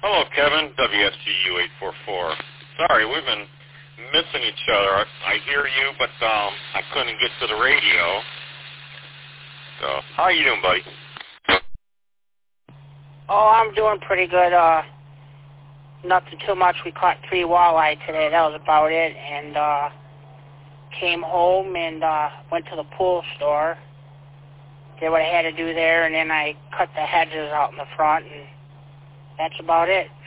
Hello, Kevin, WSGU 844. Sorry, we've been missing each other. I hear you, but I couldn't get to the radio. So, how you doing, buddy? Oh, I'm doing pretty good. Nothing too much. We caught 3 walleye today. That was about it. And came home and went to the pool store. Did what I had to do there, and then I cut the hedges out in the front, and that's about it.